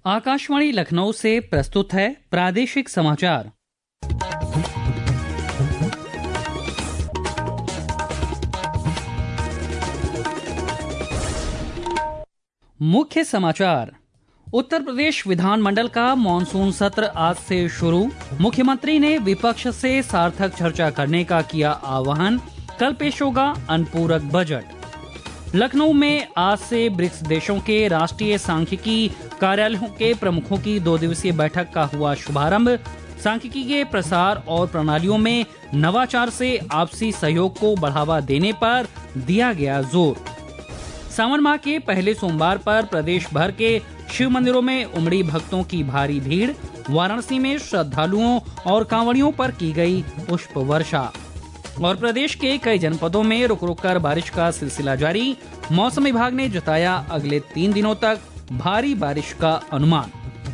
आकाशवाणी लखनऊ से प्रस्तुत है प्रादेशिक समाचार। मुख्य समाचार। उत्तर प्रदेश विधानमंडल का मानसून सत्र आज से शुरू। मुख्यमंत्री ने विपक्ष से सार्थक चर्चा करने का किया आह्वान। कल पेश होगा अनुपूरक बजट। लखनऊ में आज से ब्रिक्स देशों के राष्ट्रीय सांख्यिकी कार्यालयों के प्रमुखों की 2 दिवसीय बैठक का हुआ शुभारंभ। सांख्यिकी के प्रसार और प्रणालियों में नवाचार से आपसी सहयोग को बढ़ावा देने पर दिया गया जोर। सावन माह के पहले सोमवार पर प्रदेश भर के शिव मंदिरों में उमड़ी भक्तों की भारी भीड़। वाराणसी में श्रद्धालुओं और कांवड़ियों पर की गई पुष्प वर्षा। और प्रदेश के कई जनपदों में रुक रुक कर बारिश का सिलसिला जारी। मौसम विभाग ने जताया अगले 3 दिनों तक भारी बारिश का अनुमान।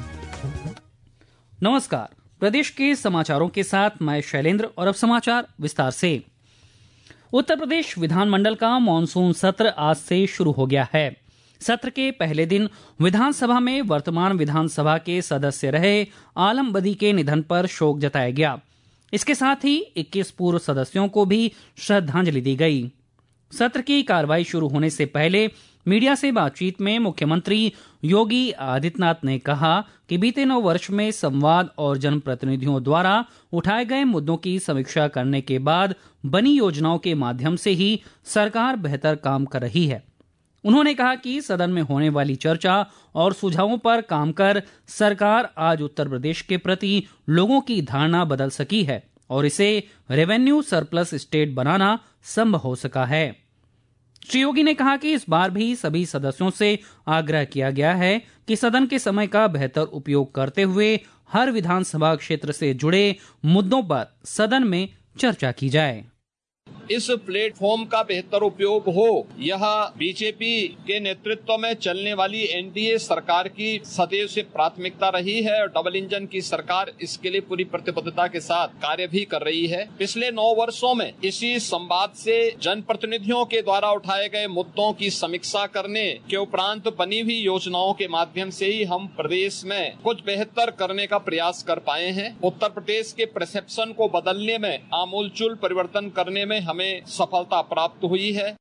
नमस्कार, प्रदेश के समाचारों के साथ मैं शैलेंद्र और अब समाचार विस्तार से। उत्तर प्रदेश विधानमंडल का मानसून सत्र आज से शुरू हो गया है। सत्र के पहले दिन विधानसभा में वर्तमान विधानसभा के सदस्य रहे आलम बदी के निधन पर शोक जताया गया। इसके साथ ही 21 पूर्व सदस्यों को भी श्रद्धांजलि दी गई। सत्र की कार्रवाई शुरू होने से पहले मीडिया से बातचीत में मुख्यमंत्री योगी आदित्यनाथ ने कहा कि बीते 9 वर्ष में संवाद और जनप्रतिनिधियों द्वारा उठाए गए मुद्दों की समीक्षा करने के बाद बनी योजनाओं के माध्यम से ही सरकार बेहतर काम कर रही है। उन्होंने कहा कि सदन में होने वाली चर्चा और सुझावों पर काम कर सरकार आज उत्तर प्रदेश के प्रति लोगों की धारणा बदल सकी है और इसे रेवेन्यू सरप्लस स्टेट बनाना संभव हो सका है। श्री योगी ने कहा कि इस बार भी सभी सदस्यों से आग्रह किया गया है कि सदन के समय का बेहतर उपयोग करते हुए हर विधानसभा क्षेत्र से जुड़े मुद्दों पर सदन में चर्चा की जाए। इस प्लेटफॉर्म का बेहतर उपयोग हो, यह बीजेपी के नेतृत्व में चलने वाली एनडीए सरकार की सदैव से प्राथमिकता रही है और डबल इंजन की सरकार इसके लिए पूरी प्रतिबद्धता के साथ कार्य भी कर रही है। पिछले 9 वर्षों में इसी संवाद से जनप्रतिनिधियों के द्वारा उठाए गए मुद्दों की समीक्षा करने के उपरांत बनी हुई योजनाओं के माध्यम से ही हम प्रदेश में कुछ बेहतर करने का प्रयास कर पाए हैं। उत्तर प्रदेश के परसेप्शन को बदलने में आमूलचूल परिवर्तन करने में हमें सफलता प्राप्त हुई है।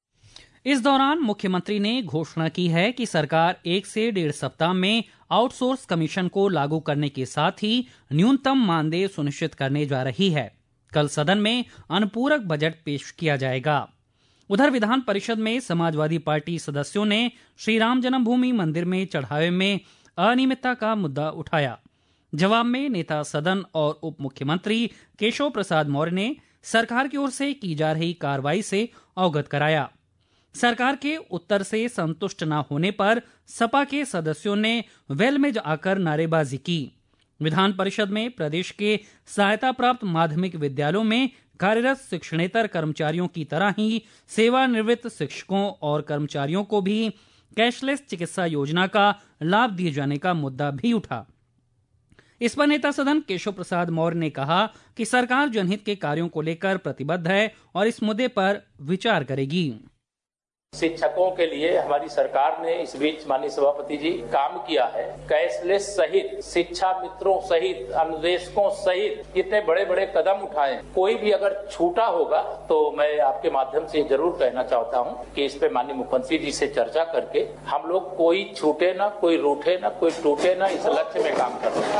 इस दौरान मुख्यमंत्री ने घोषणा की है कि सरकार 1 से 1.5 सप्ताह में आउटसोर्स कमीशन को लागू करने के साथ ही न्यूनतम मानदेय सुनिश्चित करने जा रही है। कल सदन में अनुपूरक बजट पेश किया जाएगा। उधर विधान परिषद में समाजवादी पार्टी सदस्यों ने श्री राम जन्मभूमि मंदिर में चढ़ावे में अनियमितता का मुद्दा उठाया। जवाब में नेता सदन और उप मुख्यमंत्री केशव प्रसाद मौर्य ने सरकार की ओर से की जा रही कार्रवाई से अवगत कराया। सरकार के उत्तर से संतुष्ट न होने पर सपा के सदस्यों ने वेल में आकर नारेबाजी की। विधान परिषद में प्रदेश के सहायता प्राप्त माध्यमिक विद्यालयों में कार्यरत शिक्षणेतर कर्मचारियों की तरह ही सेवानिवृत्त शिक्षकों और कर्मचारियों को भी कैशलेस चिकित्सा योजना का लाभ दिए जाने का मुद्दा भी उठा। इस पर नेता सदन केशव प्रसाद मौर्य ने कहा कि सरकार जनहित के कार्यों को लेकर प्रतिबद्ध है और इस मुद्दे पर विचार करेगी। शिक्षकों के लिए हमारी सरकार ने इस बीच माननीय सभापति जी काम किया है। कैशलेस सहित, शिक्षा मित्रों सहित, अनुदेशकों सहित जितने बड़े बड़े कदम उठाए, कोई भी अगर छूटा होगा तो मैं आपके माध्यम से जरूर कहना चाहता हूं कि इस पे माननीय मुख्यमंत्री जी से चर्चा करके हम लोग कोई छूटे ना, कोई रूठे ना, कोई टूटे ना, इस लक्ष्य में काम कर रहे हैं।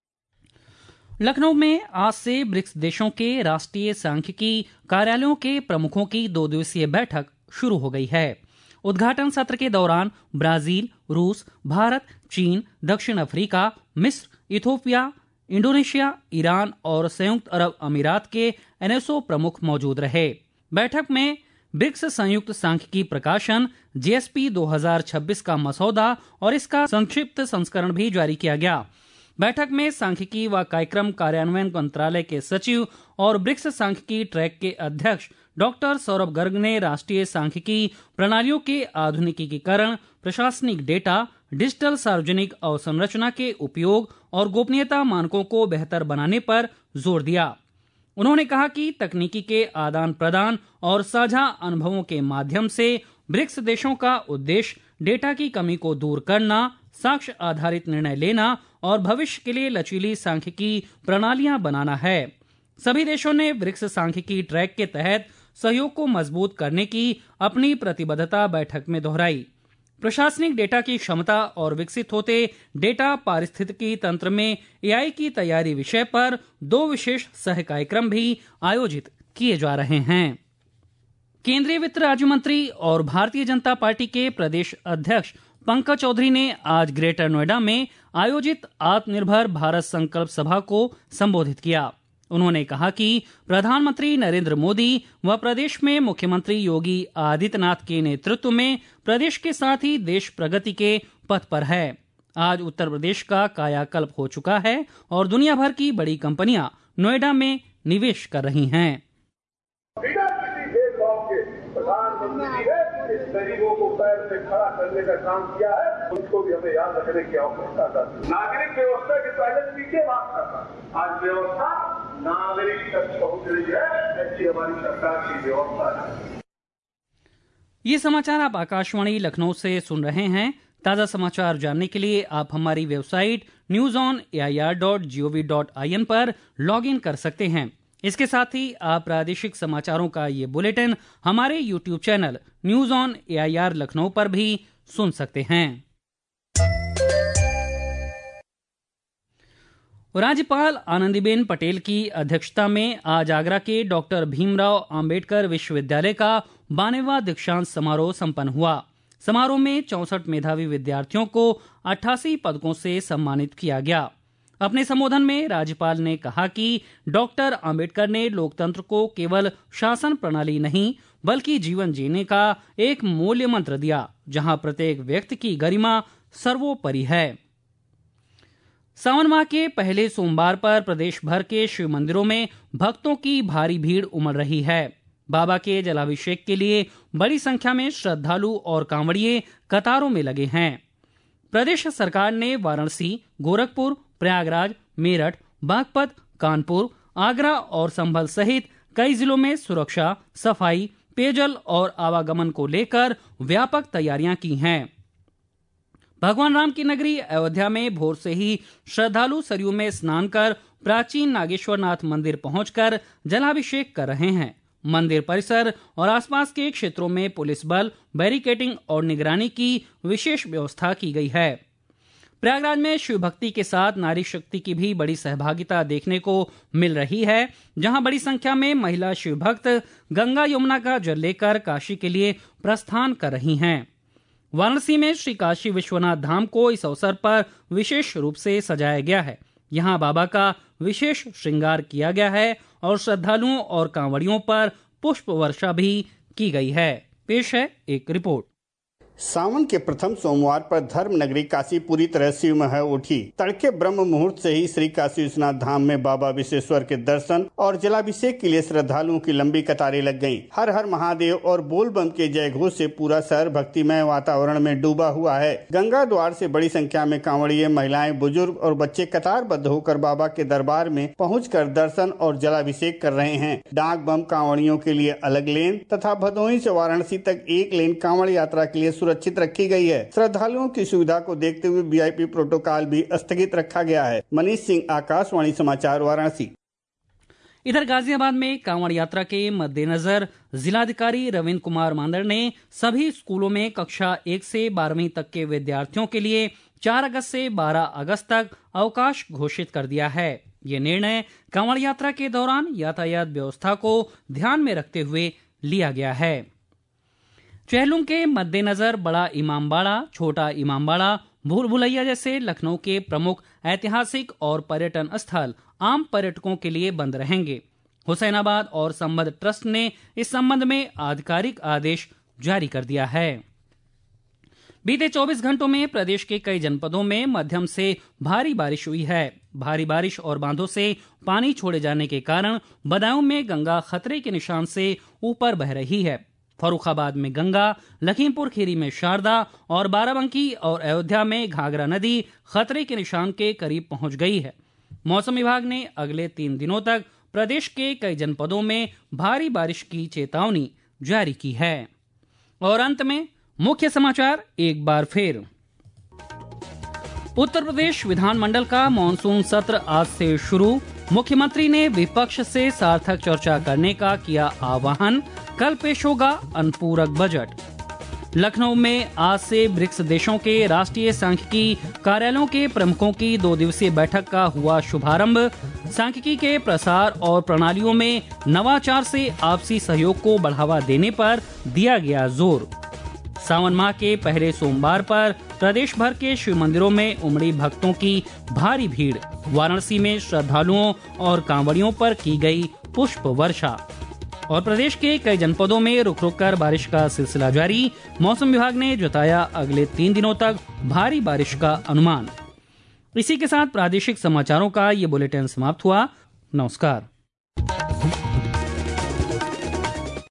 लखनऊ में आज से ब्रिक्स देशों के राष्ट्रीय सांख्यिकी कार्यालयों के प्रमुखों की 2 दिवसीय बैठक शुरू हो गई है। उद्घाटन सत्र के दौरान ब्राजील, रूस, भारत, चीन, दक्षिण अफ्रीका, मिस्र, इथोपिया, इंडोनेशिया, ईरान और संयुक्त अरब अमीरात के एनएसओ प्रमुख मौजूद रहे। बैठक में ब्रिक्स संयुक्त सांख्यिकी प्रकाशन जीएसपी 2026 का मसौदा और इसका संक्षिप्त संस्करण भी जारी किया गया। बैठक में सांख्यिकी व कार्यक्रम कार्यान्वयन मंत्रालय के सचिव और ब्रिक्स सांख्यिकी ट्रैक के अध्यक्ष डॉक्टर सौरभ गर्ग ने राष्ट्रीय सांख्यिकी प्रणालियों के आधुनिकीकरण, प्रशासनिक डेटा, डिजिटल सार्वजनिक अवसंरचना के उपयोग और गोपनीयता मानकों को बेहतर बनाने पर जोर दिया। उन्होंने कहा कि तकनीकी के आदान प्रदान और साझा अनुभवों के माध्यम से ब्रिक्स देशों का उद्देश्य डेटा की कमी को दूर करना, साक्ष्य आधारित निर्णय लेना और भविष्य के लिए लचीली सांख्यिकी प्रणालियां बनाना है। सभी देशों ने ब्रिक्स सांख्यिकी ट्रैक के तहत सहयोग को मजबूत करने की अपनी प्रतिबद्धता बैठक में दोहराई। प्रशासनिक डेटा की क्षमता और विकसित होते डेटा पारिस्थितिकी तंत्र में AI की तैयारी विषय पर 2 विशेष सह कार्यक्रम भी आयोजित किए जा रहे हैं। केंद्रीय वित्त राज्य मंत्री और भारतीय जनता पार्टी के प्रदेश अध्यक्ष पंकज चौधरी ने आज ग्रेटर नोएडा में आयोजित आत्मनिर्भर भारत संकल्प सभा को संबोधित किया। उन्होंने कहा कि प्रधानमंत्री नरेंद्र मोदी व प्रदेश में मुख्यमंत्री योगी आदित्यनाथ के नेतृत्व में प्रदेश के साथ ही देश प्रगति के पथ पर है। आज उत्तर प्रदेश का कायाकल्प हो चुका है और दुनिया भर की बड़ी कंपनियां नोएडा में निवेश कर रही हैं। प्रधानमंत्री ने इस गरीबों को पैर से खड़ा करने का काम किया है, उसको भी हमें याद रखने की आवश्यकता है। नागरिक व्यवस्था के पहले पीछे बात करता, आज व्यवस्था नागरिक तक पहुंच रही है, ऐसी हमारी सरकार की व्यवस्था है। ये समाचार आप आकाशवाणी लखनऊ से सुन रहे हैं। ताजा समाचार जानने के लिए आप हमारी वेबसाइट newsonair.gov.in पर लॉग इन कर सकते हैं। इसके साथ ही आप प्रादेशिक समाचारों का ये बुलेटिन हमारे YouTube channel news on AIR Lucknow पर भी सुन सकते हैं। राज्यपाल आनंदीबेन पटेल की अध्यक्षता में आज आगरा के डॉक्टर भीमराव अंबेडकर विश्वविद्यालय का 92वां दीक्षांत समारोह संपन्न हुआ। समारोह में 64 मेधावी विद्यार्थियों को 88 पदकों से सम्मानित किया गया। अपने संबोधन में राज्यपाल ने कहा कि डॉक्टर अंबेडकर ने लोकतंत्र को केवल शासन प्रणाली नहीं बल्कि जीवन जीने का एक मूल्य मंत्र दिया, जहां प्रत्येक व्यक्ति की गरिमा सर्वोपरि है। सावन माह के पहले सोमवार पर प्रदेश भर के शिव मंदिरों में भक्तों की भारी भीड़ उमड़ रही है। बाबा के जलाभिषेक के लिए बड़ी संख्या में श्रद्धालु और कांवड़िए कतारों में लगे हैं। प्रदेश सरकार ने वाराणसी, गोरखपुर, प्रयागराज, मेरठ, बागपत, कानपुर, आगरा और संभल सहित कई जिलों में सुरक्षा, सफाई, पेयजल और आवागमन को लेकर व्यापक तैयारियां की हैं। भगवान राम की नगरी अयोध्या में भोर से ही श्रद्धालु सरयू में स्नान कर प्राचीन नागेश्वरनाथ मंदिर पहुंचकर जलाभिषेक कर रहे हैं। मंदिर परिसर और आसपास के क्षेत्रों में पुलिस बल, बैरिकेडिंग और निगरानी की विशेष व्यवस्था की गई है। प्रयागराज में शिव भक्ति के साथ नारी शक्ति की भी बड़ी सहभागिता देखने को मिल रही है, जहां बड़ी संख्या में महिला शिव भक्त गंगा यमुना का जल लेकर काशी के लिए प्रस्थान कर रही हैं। वाराणसी में श्री काशी विश्वनाथ धाम को इस अवसर पर विशेष रूप से सजाया गया है। यहां बाबा का विशेष श्रृंगार किया गया है और श्रद्धालुओं और कांवड़ियों पर पुष्प वर्षा भी की गई है। पेश है एक रिपोर्ट। सावन के प्रथम सोमवार पर धर्म नगरी काशी पूरी तरह शिवमय उठी। तड़के ब्रह्म मुहूर्त से ही श्री काशी विश्वनाथ धाम में बाबा विश्वेश्वर के दर्शन और जलाभिषेक के लिए श्रद्धालुओं की लंबी कतारें लग गईं। हर हर महादेव और बोल बम के जय घोष से पूरा शहर भक्तिमय वातावरण में डूबा हुआ है। गंगा द्वार से बड़ी संख्या में कांवड़िए, महिलाएं, बुजुर्ग और बच्चे कतारबद्ध होकर बाबा के दरबार में पहुँचकर दर्शन और जलाभिषेक कर रहे हैं। डाक बम कांवड़ियों के लिए अलग लेन तथा भदोही से वाराणसी तक एक लेन कांवड़ यात्रा के लिए सुरक्षित रखी गई है। श्रद्धालुओं की सुविधा को देखते हुए VIP प्रोटोकॉल भी स्थगित रखा गया है। मनीष सिंह, आकाशवाणी समाचार, वाराणसी। इधर गाजियाबाद में कांवड़ यात्रा के मद्देनजर जिलाधिकारी रविंद्र कुमार मांदड़ ने सभी स्कूलों में कक्षा 1 से 12वीं तक के विद्यार्थियों के लिए 4 अगस्त से 12 अगस्त तक अवकाश घोषित कर दिया है। ये निर्णय कांवड़ यात्रा के दौरान यातायात व्यवस्था को ध्यान में रखते हुए लिया गया है। चेहलुम के मद्देनजर बड़ा इमामबाड़ा, छोटा इमामबाड़ा, भूल भुलैया जैसे लखनऊ के प्रमुख ऐतिहासिक और पर्यटन स्थल आम पर्यटकों के लिए बंद रहेंगे। हुसैनाबाद और संबद्ध ट्रस्ट ने इस संबंध में आधिकारिक आदेश जारी कर दिया है। बीते 24 घंटों में प्रदेश के कई जनपदों में मध्यम से भारी बारिश हुई है। भारी बारिश और बांधों से पानी छोड़े जाने के कारण बदायूं में गंगा खतरे के निशान से ऊपर बह रही है। फर्रुखाबाद में गंगा, लखीमपुर खीरी में शारदा और बाराबंकी और अयोध्या में घाघरा नदी खतरे के निशान के करीब पहुंच गई है। मौसम विभाग ने अगले 3 दिनों तक प्रदेश के कई जनपदों में भारी बारिश की चेतावनी जारी की है। और अंत में मुख्य समाचार एक बार फिर। उत्तर प्रदेश विधानमंडल का मानसून सत्र आज से शुरू। मुख्यमंत्री ने विपक्ष से सार्थक चर्चा करने का किया आह्वान। कल पेश होगा अनुपूरक बजट। लखनऊ में आज से ब्रिक्स देशों के राष्ट्रीय सांख्यिकी कार्यालयों के प्रमुखों की 2 दिवसीय बैठक का हुआ शुभारंभ। सांख्यिकी के प्रसार और प्रणालियों में नवाचार से आपसी सहयोग को बढ़ावा देने पर दिया गया जोर। सावन माह के पहले सोमवार पर प्रदेश भर के शिव मंदिरों में उमड़ी भक्तों की भारी भीड़। वाराणसी में श्रद्धालुओं और कांवड़ियों पर की गई पुष्प वर्षा। और प्रदेश के कई जनपदों में रुक रुक कर बारिश का सिलसिला जारी। मौसम विभाग ने जताया अगले 3 दिनों तक भारी बारिश का अनुमान। इसी के साथ प्रादेशिक समाचारों का ये बुलेटिन समाप्त हुआ। नमस्कार।